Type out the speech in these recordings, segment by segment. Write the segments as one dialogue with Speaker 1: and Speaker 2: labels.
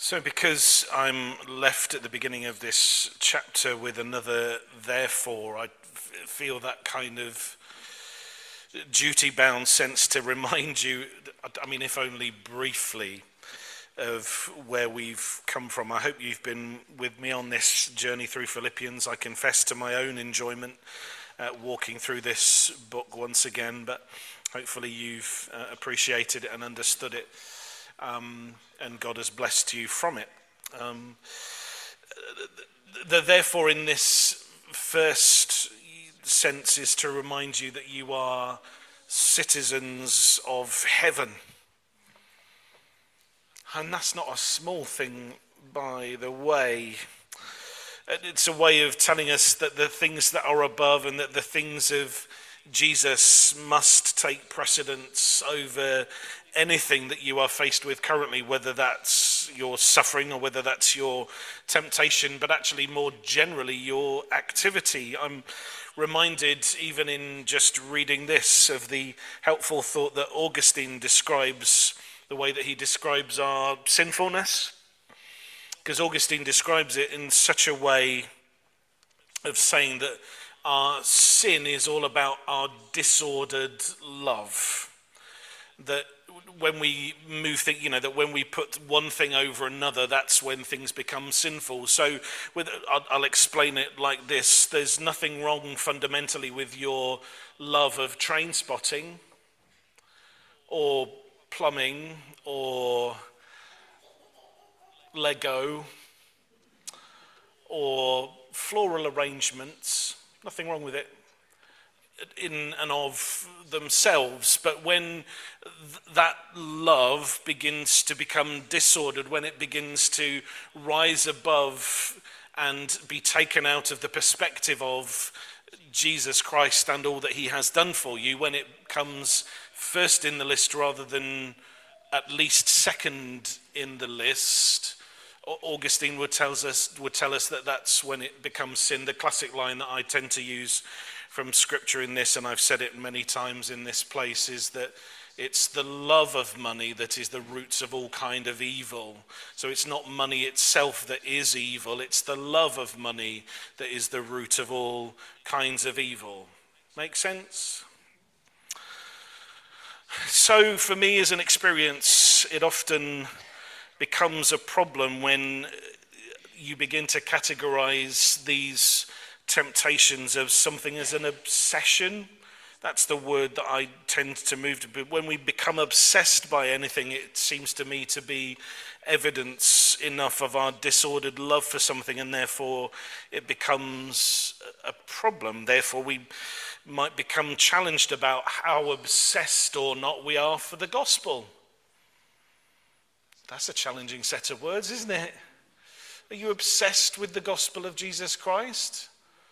Speaker 1: So because I'm left at the beginning of this chapter with another therefore, I feel that kind of duty-bound sense to remind you, if only briefly, of where we've come from. I hope you've been with me on this journey through Philippians. I confess to my own enjoyment walking through this book once again, but hopefully you've appreciated it and understood it. And God has blessed you from it. Therefore, in this first sense, is to remind you that you are citizens of heaven. And that's not a small thing, by the way. It's a way of telling us that the things that are above and that the things of Jesus must take precedence over anything that you are faced with currently, whether that's your suffering or whether that's your temptation, but actually more generally your activity. I'm reminded, even in just reading this, of the helpful thought that Augustine describes, the way that he describes our sinfulness, because Augustine describes it in such a way of saying that our sin is all about our disordered love. That when we move things, that when we put one thing over another, that's when things become sinful. So I'll explain it like this. There's nothing wrong fundamentally with your love of train spotting or plumbing or Lego or floral arrangements. Nothing wrong with it in and of themselves, but when that love begins to become disordered, when it begins to rise above and be taken out of the perspective of Jesus Christ and all that he has done for you, when it comes first in the list rather than at least second in the list, Augustine would tell us that that's when it becomes sin. The classic line that I tend to use from scripture in this, and I've said it many times in this place, is that it's the love of money that is the roots of all kind of evil. So it's not money itself that is evil, it's the love of money that is the root of all kinds of evil. Make sense? So for me as an experience, it often becomes a problem when you begin to categorize these temptations of something as an obsession. That's the word that I tend to move to. But when we become obsessed by anything, it seems to me to be evidence enough of our disordered love for something, and therefore it becomes a problem. Therefore we might become challenged about how obsessed or not we are for the gospel. That's a challenging set of words, isn't it? Are you obsessed with the gospel of Jesus Christ?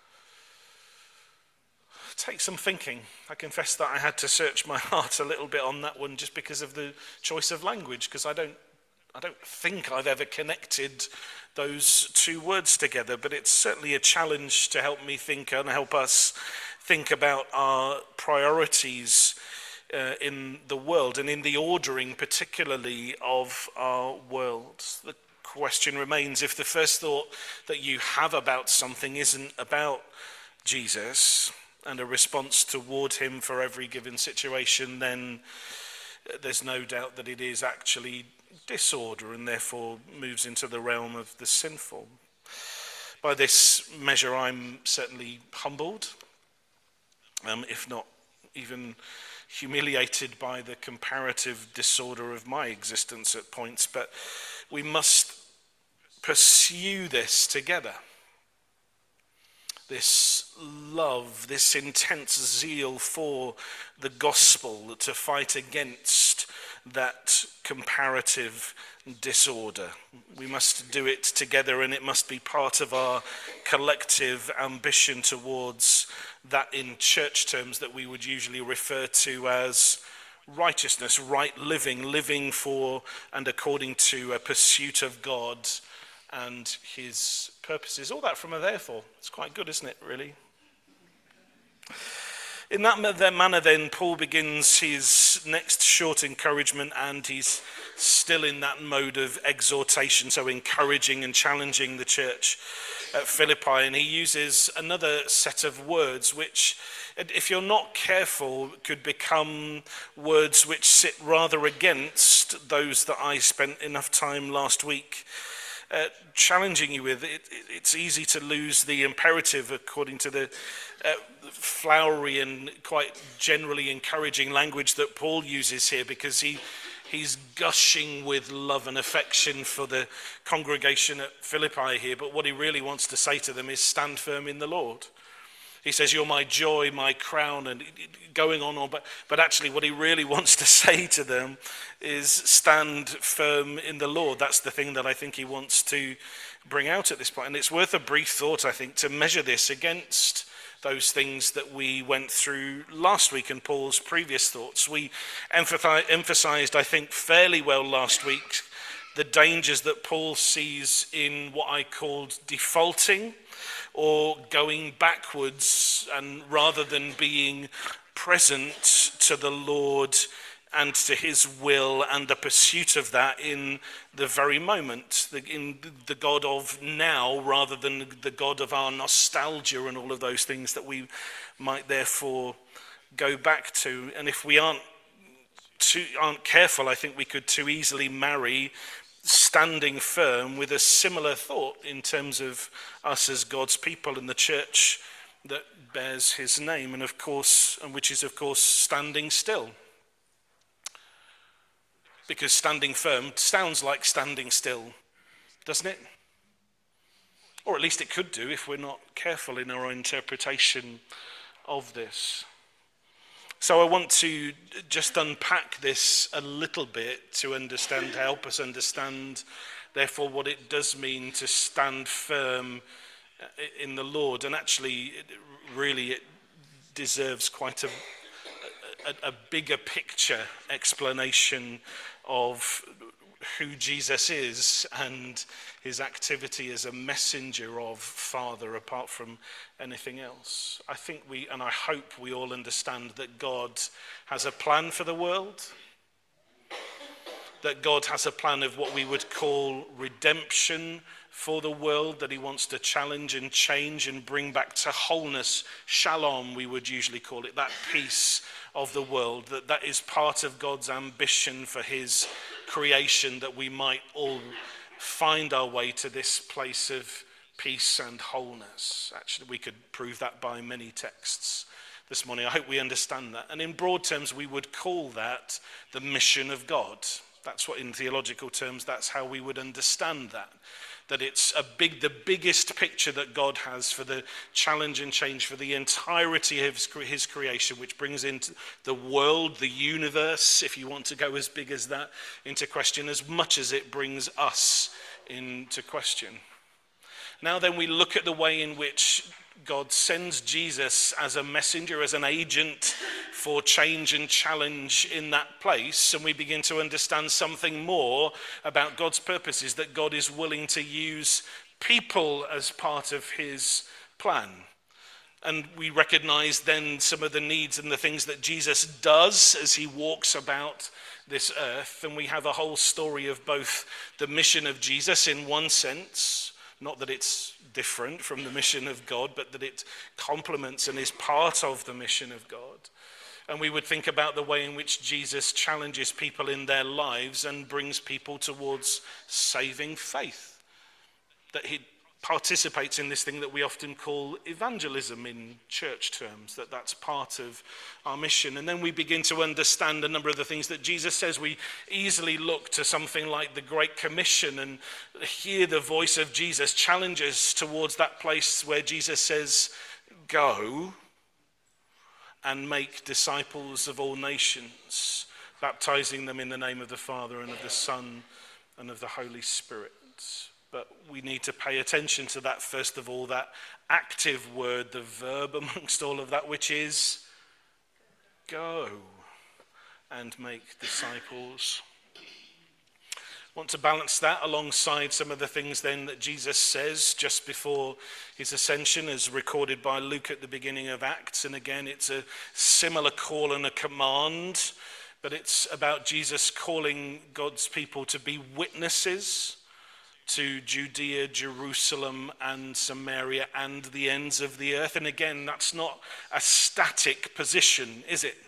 Speaker 1: Take some thinking. I confess that I had to search my heart a little bit on that one just because of the choice of language, because I don't think I've ever connected those two words together, but it's certainly a challenge to help me think and help us think about our priorities in the world and in the ordering particularly of our world. The question remains, if the first thought that you have about something isn't about Jesus and a response toward him for every given situation, then there's no doubt that it is actually disorder and therefore moves into the realm of the sinful. By this measure, I'm certainly humbled, if not even humiliated by the comparative disorder of my existence at points, but we must pursue this together. This love, this intense zeal for the gospel, to fight against that comparative disorder. We must do it together, and it must be part of our collective ambition towards that, in church terms, that we would usually refer to as righteousness, right living for and according to a pursuit of God and his purposes. All that from a therefore. It's quite good, isn't it, really? In that manner, then, Paul begins his next short encouragement, and he's still in that mode of exhortation, so encouraging and challenging the church at Philippi. And he uses another set of words which, if you're not careful, could become words which sit rather against those that I spent enough time last week challenging you with. It's easy to lose the imperative according to the flowery and quite generally encouraging language that Paul uses here, because he's gushing with love and affection for the congregation at Philippi here. But what he really wants to say to them is stand firm in the Lord. He says, you're my joy, my crown, and going on. But actually what he really wants to say to them is stand firm in the Lord. That's the thing that I think he wants to bring out at this point. And it's worth a brief thought, I think, to measure this against those things that we went through last week and Paul's previous thoughts. We emphasized, I think, fairly well last week the dangers that Paul sees in what I called defaulting, or going backwards, and rather than being present to the Lord and to his will and the pursuit of that in the very moment, in the God of now rather than the God of our nostalgia and all of those things that we might therefore go back to. And if we aren't careful, I think we could too easily marry standing firm with a similar thought in terms of us as God's people and the church that bears his name, and which is of course standing still. Because standing firm sounds like standing still, doesn't it? Or at least it could do if we're not careful in our interpretation of this. So I want to just unpack this a little bit to help us understand, therefore, what it does mean to stand firm in the Lord. And actually, it deserves quite a bigger picture explanation of who Jesus is and his activity as a messenger of Father, apart from anything else. I think and I hope we all understand that God has a plan for the world, that God has a plan of what we would call redemption for the world, that he wants to challenge and change and bring back to wholeness, shalom we would usually call it, that peace of the world, that is part of God's ambition for his creation, that we might all find our way to this place of peace and wholeness. Actually, we could prove that by many texts this morning. I hope we understand that. And in broad terms, we would call that the mission of God. That's what, in theological terms, that's how we would understand that. That it's the biggest picture that God has for the challenge and change for the entirety of his creation, which brings into the world, the universe, if you want to go as big as that, into question, as much as it brings us into question. Now then, we look at the way in which God sends Jesus as a messenger, as an agent for change and challenge in that place, and we begin to understand something more about God's purposes, that God is willing to use people as part of his plan. And we recognize then some of the needs and the things that Jesus does as he walks about this earth, and we have a whole story of both the mission of Jesus in one sense, not that it's different from the mission of God, but that it complements and is part of the mission of God. And we would think about the way in which Jesus challenges people in their lives and brings people towards saving faith. That he participates in this thing that we often call evangelism in church terms, that's part of our mission. And then we begin to understand a number of the things that Jesus says. We easily look to something like the Great Commission and hear the voice of Jesus challenge us towards that place where Jesus says, go and make disciples of all nations, baptizing them in the name of the Father and of the Son and of the Holy Spirit. But we need to pay attention to that, first of all, that active word, the verb amongst all of that, which is go and make disciples. Want to balance that alongside some of the things then that Jesus says just before his ascension, as recorded by Luke at the beginning of Acts. And again, it's a similar call and a command, but it's about Jesus calling God's people to be witnesses to Judea, Jerusalem, and Samaria, and the ends of the earth. And again, that's not a static position, is it?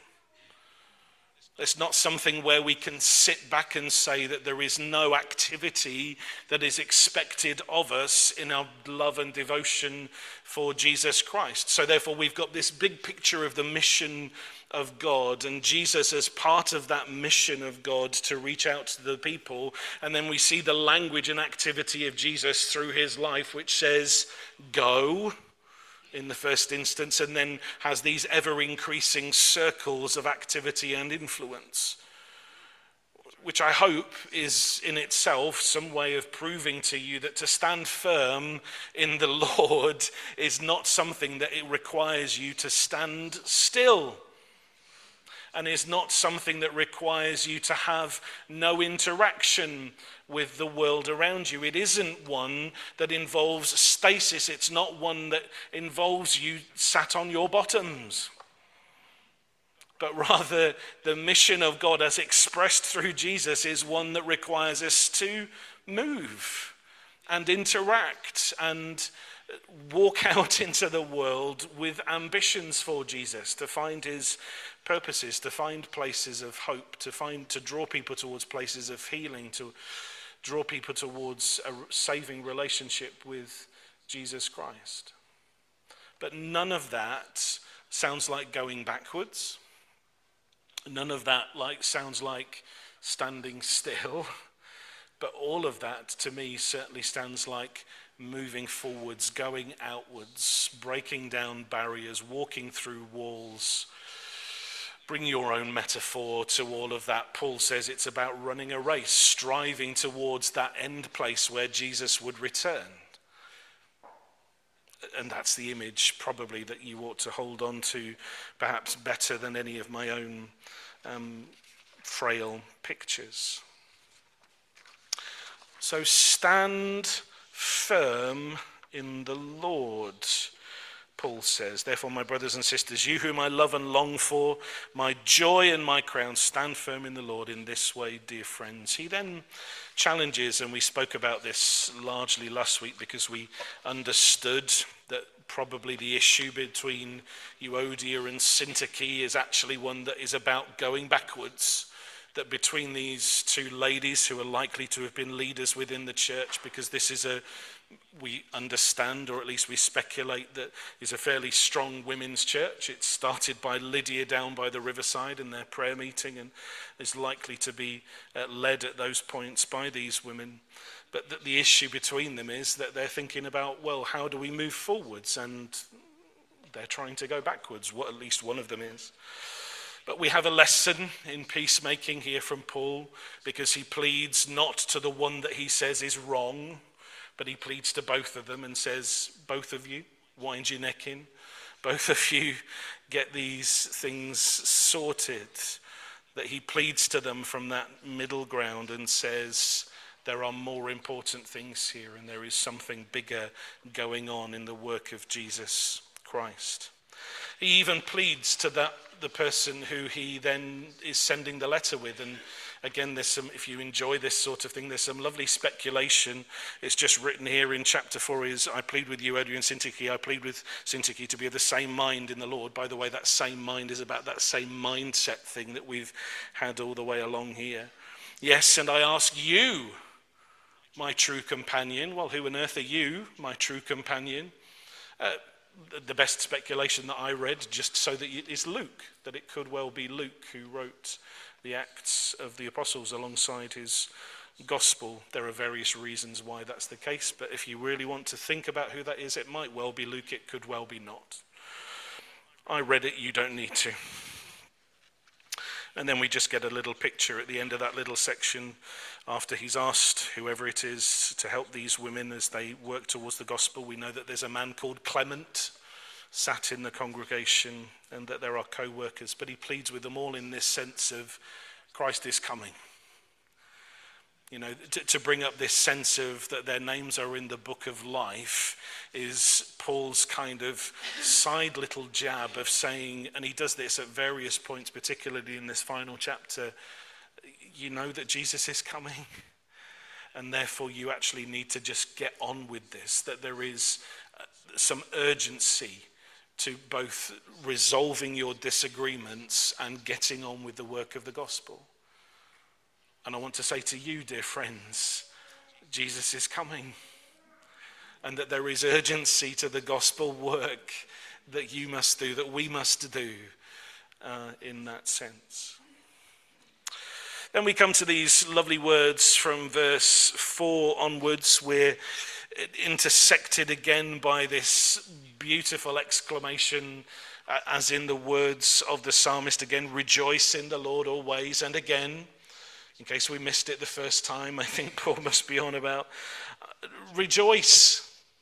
Speaker 1: It's not something where we can sit back and say that there is no activity that is expected of us in our love and devotion for Jesus Christ. So therefore, we've got this big picture of the mission of God, and Jesus as part of that mission of God to reach out to the people. And then we see the language and activity of Jesus through his life, which says, go, in the first instance, and then has these ever-increasing circles of activity and influence, which I hope is in itself some way of proving to you that to stand firm in the Lord is not something that it requires you to stand still, and is not something that requires you to have no interaction with the world around you. It isn't one that involves stasis. It's not one that involves you sat on your bottoms. But rather, the mission of God as expressed through Jesus is one that requires us to move and interact and walk out into the world with ambitions for Jesus, to find his purposes, to find places of hope, to draw people towards places of healing, to draw people towards a saving relationship with Jesus Christ. But none of that sounds like going backwards. None of that sounds like standing still. But all of that, to me, certainly sounds like moving forwards, going outwards, breaking down barriers, walking through walls. Bring your own metaphor to all of that. Paul says it's about running a race, striving towards that end place where Jesus would return. And that's the image probably that you ought to hold on to, perhaps better than any of my own frail pictures. So stand firm in the Lord, Paul says. Therefore, my brothers and sisters, you whom I love and long for, my joy and my crown, stand firm in the Lord in this way, dear friends. He then challenges, and we spoke about this largely last week because we understood that probably the issue between Euodia and Syntyche is actually one that is about going backwards. That between these two ladies who are likely to have been leaders within the church, because this is we understand, or at least we speculate, that is a fairly strong women's church. It started by Lydia down by the riverside in their prayer meeting and is likely to be led at those points by these women. But that the issue between them is that they're thinking about, well, how do we move forwards? And they're trying to go backwards, what at least one of them is. But we have a lesson in peacemaking here from Paul, because he pleads not to the one that he says is wrong, but he pleads to both of them and says, both of you, wind your neck in. Both of you get these things sorted. That he pleads to them from that middle ground and says, there are more important things here, and there is something bigger going on in the work of Jesus Christ. He even pleads to the person who he then is sending the letter with. And again, there's some, if you enjoy this sort of thing, there's some lovely speculation. It's just written here in chapter 4 is, I plead with Euodia and Syntyche, I plead with Syntyche to be of the same mind in the Lord. By the way, that same mind is about that same mindset thing that we've had all the way along here. Yes, and I ask you, my true companion. Well, who on earth are you, my true companion? The best speculation that I read, just so that it is Luke, that it could well be Luke who wrote the Acts of the Apostles alongside his gospel. There are various reasons why that's the case, but if you really want to think about who that is, it might well be Luke, it could well be not. I read it, you don't need to. And then we just get a little picture at the end of that little section after he's asked whoever it is to help these women as they work towards the gospel. We know that there's a man called Clement sat in the congregation and that there are co-workers, but he pleads with them all in this sense of Christ is coming. You know, to bring up this sense of that their names are in the book of life is Paul's kind of side little jab of saying, and he does this at various points, particularly in this final chapter, you know that Jesus is coming, and therefore you actually need to just get on with this, that there is some urgency to both resolving your disagreements and getting on with the work of the gospel. And I want to say to you, dear friends, Jesus is coming, and that there is urgency to the gospel work that you must do, that we must do in that sense. Then we come to these lovely words from verse 4 onwards. We're intersected again by this beautiful exclamation, as in the words of the psalmist again, rejoice in the Lord always. And again, in case we missed it the first time, I think Paul must be on about rejoice.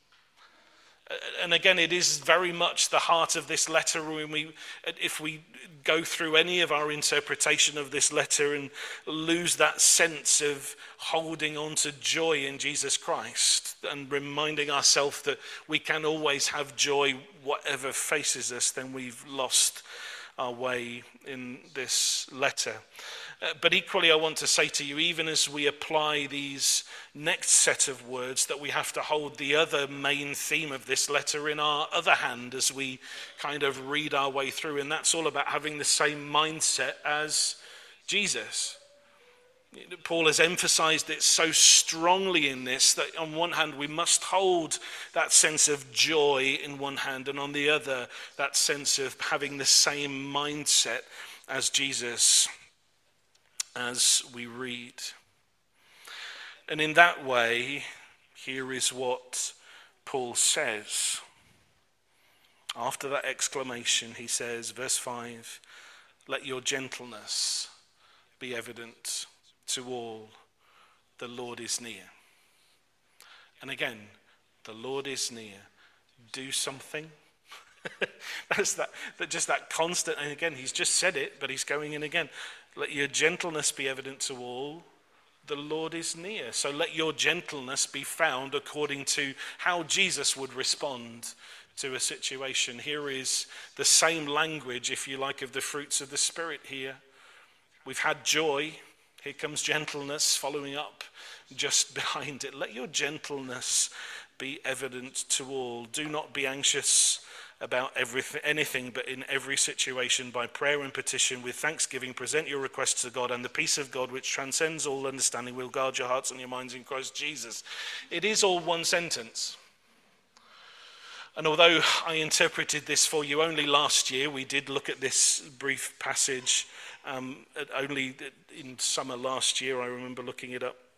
Speaker 1: And again, it is very much the heart of this letter. If we go through any of our interpretation of this letter and lose that sense of holding on to joy in Jesus Christ and reminding ourselves that we can always have joy whatever faces us, then we've lost our way in this letter. But equally, I want to say to you, even as we apply these next set of words, that we have to hold the other main theme of this letter in our other hand as we kind of read our way through. And that's all about having the same mindset as Jesus. Paul has emphasized it so strongly in this that on one hand we must hold that sense of joy in one hand, and on the other that sense of having the same mindset as Jesus as we read. And in that way, here is what Paul says. After that exclamation, he says, verse 5, let your gentleness be evident to all. The Lord is near. And again, the Lord is near. Do something. That's that constant, and again, he's just said it, but he's going in again. Let your gentleness be evident to all. The Lord is near. So let your gentleness be found according to how Jesus would respond to a situation. Here is the same language, if you like, of the fruits of the Spirit here. We've had joy. Here comes gentleness following up just behind it. Let your gentleness be evident to all. Do not be anxious about anything, but in every situation, by prayer and petition, with thanksgiving, present your requests to God, and the peace of God, which transcends all understanding, will guard your hearts and your minds in Christ Jesus. It is all one sentence. And although I interpreted this for you only last year, we did look at this brief passage only in summer last year. I remember looking it up.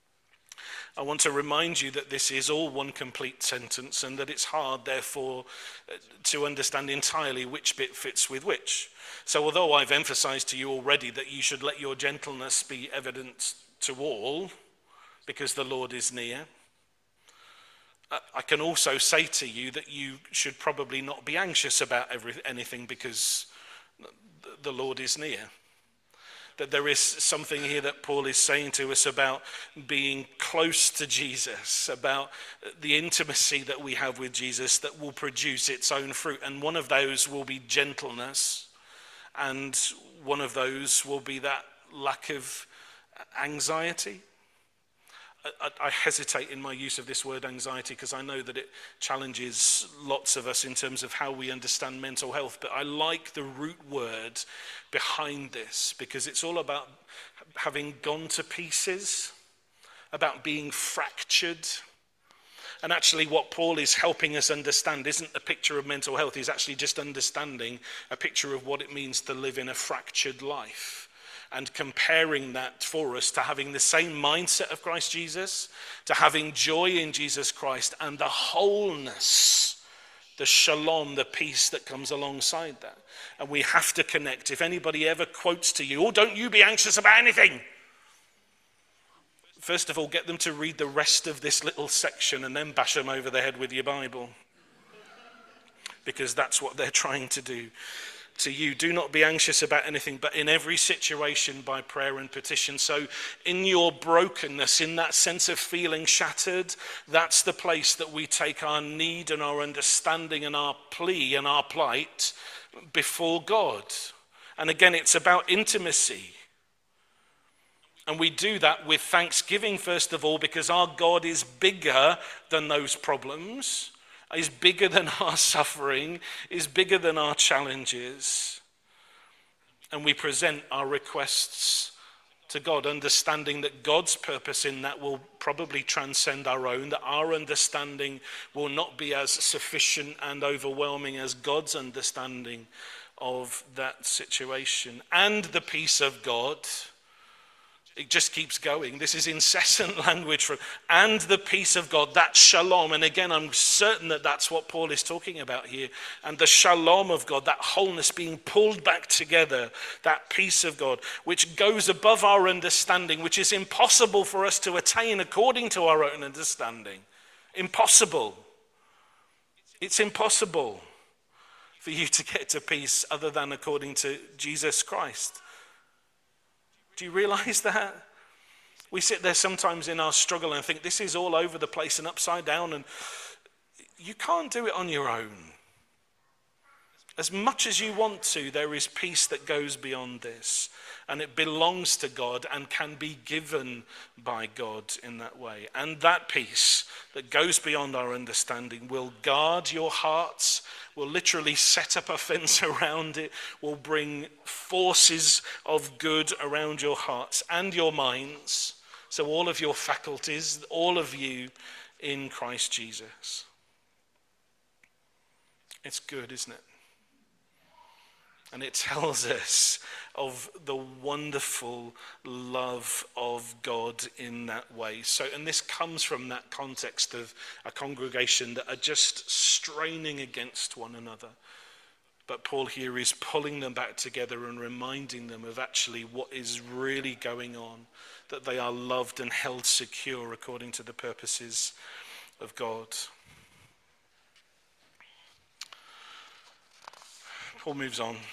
Speaker 1: I want to remind you that this is all one complete sentence, and that it's hard, therefore, to understand entirely which bit fits with which. So although I've emphasized to you already that you should let your gentleness be evident to all, because the Lord is near, I can also say to you that you should probably not be anxious about anything, because the Lord is near. That there is something here that Paul is saying to us about being close to Jesus, about the intimacy that we have with Jesus that will produce its own fruit. And one of those will be gentleness, and one of those will be that lack of anxiety. I hesitate in my use of this word anxiety because I know that it challenges lots of us in terms of how we understand mental health, but I like the root word behind this because it's all about having gone to pieces, about being fractured. And actually what Paul is helping us understand isn't a picture of mental health, he's actually just understanding a picture of what it means to live in a fractured life. And comparing that for us to having the same mindset of Christ Jesus, to having joy in Jesus Christ, and the wholeness, the shalom, the peace that comes alongside that. And we have to connect. If anybody ever quotes to you, oh, don't you be anxious about anything. First of all, get them to read the rest of this little section and then bash them over the head with your Bible. Because that's what they're trying to do to you, do not be anxious about anything, but in every situation by prayer and petition. So in your brokenness, in that sense of feeling shattered, that's the place that we take our need and our understanding and our plea and our plight before God. And again, it's about intimacy. And we do that with thanksgiving, first of all, because our God is bigger than those problems, is bigger than our suffering, is bigger than our challenges. And we present our requests to God, understanding that God's purpose in that will probably transcend our own, that our understanding will not be as sufficient and overwhelming as God's understanding of that situation. And the peace of God, it just keeps going. This is incessant language from, and the peace of God, that shalom. And again, I'm certain that that's what Paul is talking about here. And the shalom of God, that wholeness being pulled back together, that peace of God, which goes above our understanding, which is impossible for us to attain according to our own understanding. Impossible. It's impossible for you to get to peace other than according to Jesus Christ. Do you realize that? We sit there sometimes in our struggle and think this is all over the place and upside down, and you can't do it on your own. As much as you want to, there is peace that goes beyond this, and it belongs to God and can be given by God in that way. And that peace that goes beyond our understanding will guard your hearts, will literally set up a fence around it, will bring forces of good around your hearts and your minds. So all of your faculties, all of you in Christ Jesus. It's good, isn't it? And it tells us of the wonderful love of God in that way. So, and this comes from that context of a congregation that are just straining against one another. But Paul here is pulling them back together and reminding them of actually what is really going on, that they are loved and held secure according to the purposes of God. Paul moves on.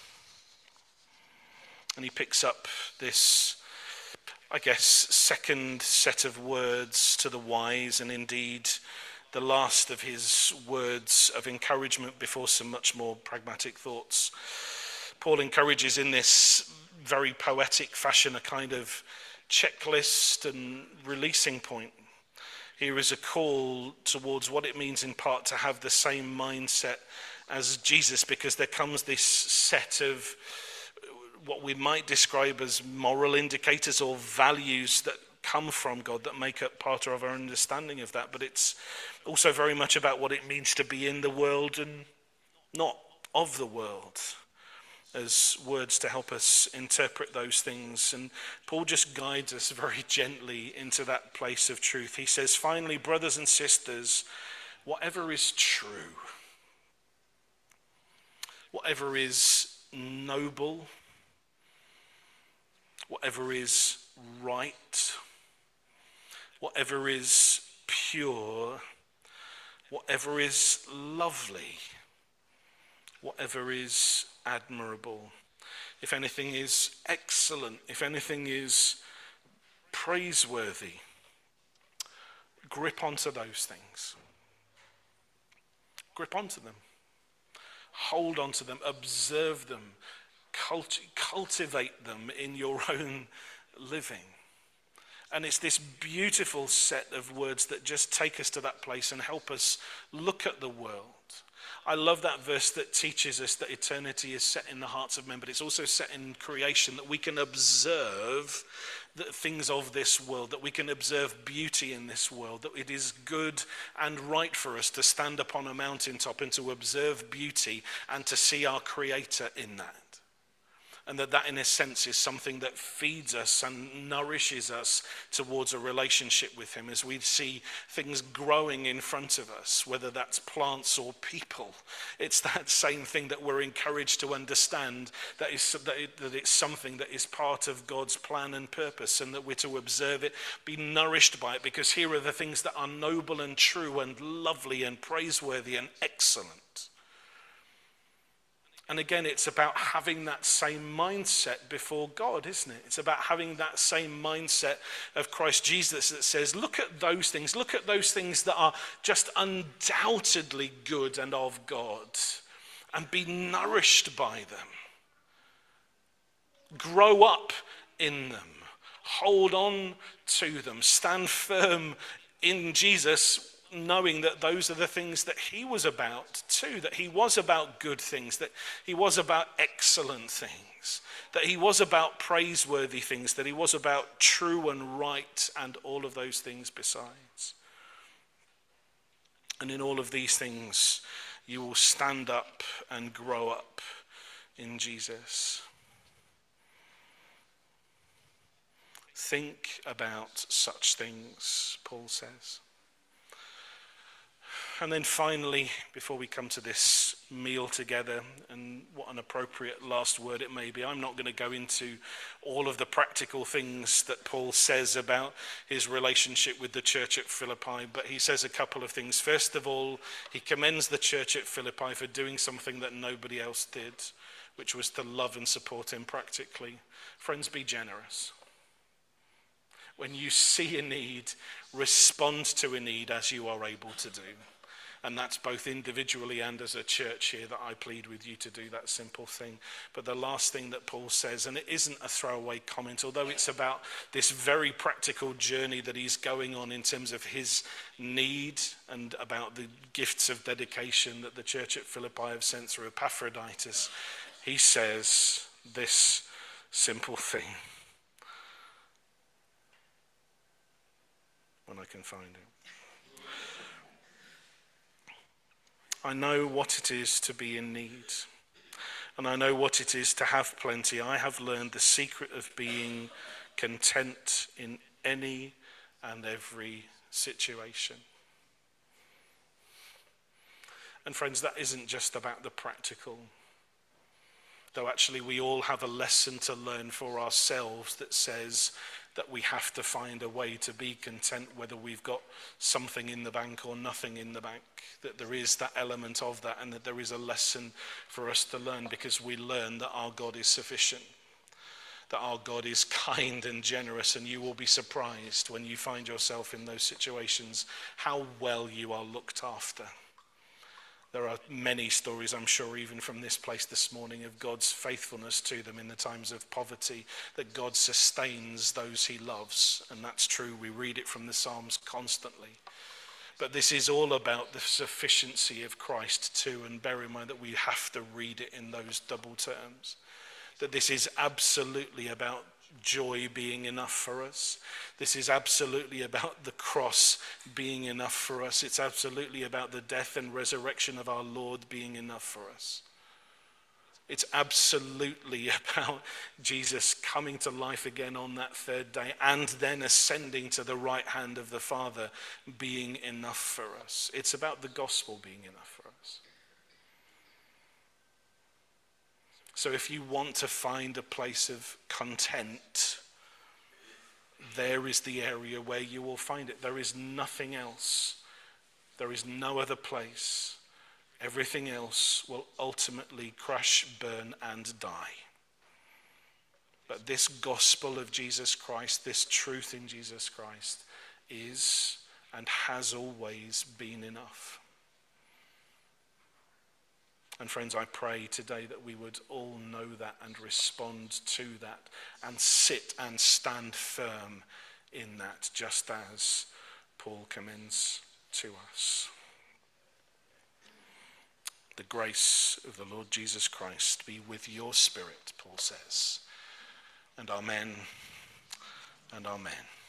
Speaker 1: And he picks up this, I guess, second set of words to the wise, and indeed the last of his words of encouragement before some much more pragmatic thoughts. Paul encourages in this very poetic fashion a kind of checklist and releasing point. Here is a call towards what it means in part to have the same mindset as Jesus, because there comes this set of what we might describe as moral indicators or values that come from God that make up part of our understanding of that. But it's also very much about what it means to be in the world and not of the world, as words to help us interpret those things. And Paul just guides us very gently into that place of truth. He says, finally, brothers and sisters, whatever is true, whatever is noble, whatever is right, whatever is pure, whatever is lovely, whatever is admirable, if anything is excellent, if anything is praiseworthy, grip onto those things. Grip onto them. Hold onto them. Observe them. Cultivate them in your own living. And it's this beautiful set of words that just take us to that place and help us look at the world. I love that verse that teaches us that eternity is set in the hearts of men, but it's also set in creation, that we can observe the things of this world, that we can observe beauty in this world, that it is good and right for us to stand upon a mountaintop and to observe beauty and to see our Creator in that. And that in a sense is something that feeds us and nourishes us towards a relationship with him as we see things growing in front of us, whether that's plants or people. It's that same thing that we're encouraged to understand, that it's something that is part of God's plan and purpose, and that we're to observe it, be nourished by it, because here are the things that are noble and true and lovely and praiseworthy and excellent. And again, it's about having that same mindset before God, isn't it? It's about having that same mindset of Christ Jesus that says, look at those things that are just undoubtedly good and of God, and be nourished by them. Grow up in them. Hold on to them. Stand firm in Jesus, knowing that those are the things that he was about too, that he was about good things, that he was about excellent things, that he was about praiseworthy things, that he was about true and right and all of those things besides. And in all of these things, you will stand up and grow up in Jesus. Think about such things, Paul says. And then finally, before we come to this meal together, and what an appropriate last word it may be, I'm not going to go into all of the practical things that Paul says about his relationship with the church at Philippi, but he says a couple of things. First of all, he commends the church at Philippi for doing something that nobody else did, which was to love and support him practically. Friends, be generous. When you see a need, respond to a need as you are able to do. And that's both individually and as a church here that I plead with you to do that simple thing. But the last thing that Paul says, and it isn't a throwaway comment, although it's about this very practical journey that he's going on in terms of his need and about the gifts of dedication that the church at Philippi have sent through Epaphroditus. He says this simple thing. When I can find it. I know what it is to be in need, and I know what it is to have plenty. I have learned the secret of being content in any and every situation. And friends, that isn't just about the practical, though actually we all have a lesson to learn for ourselves that says that we have to find a way to be content whether we've got something in the bank or nothing in the bank, that there is that element of that, and that there is a lesson for us to learn, because we learn that our God is sufficient, that our God is kind and generous, and you will be surprised when you find yourself in those situations how well you are looked after. There are many stories, I'm sure, even from this place this morning, of God's faithfulness to them in the times of poverty, that God sustains those he loves. And that's true. We read it from the Psalms constantly. But this is all about the sufficiency of Christ too. And bear in mind that we have to read it in those double terms. That this is absolutely about joy being enough for us. This is absolutely about the cross being enough for us. It's absolutely about the death and resurrection of our Lord being enough for us. It's absolutely about Jesus coming to life again on that third day and then ascending to the right hand of the Father being enough for us. It's about the gospel being enough for us. So if you want to find a place of content, there is the area where you will find it. There is nothing else. There is no other place. Everything else will ultimately crash, burn, and die. But this gospel of Jesus Christ, this truth in Jesus Christ, is and has always been enough. And friends, I pray today that we would all know that and respond to that and sit and stand firm in that, just as Paul commends to us. The grace of the Lord Jesus Christ be with your spirit, Paul says. And amen and amen.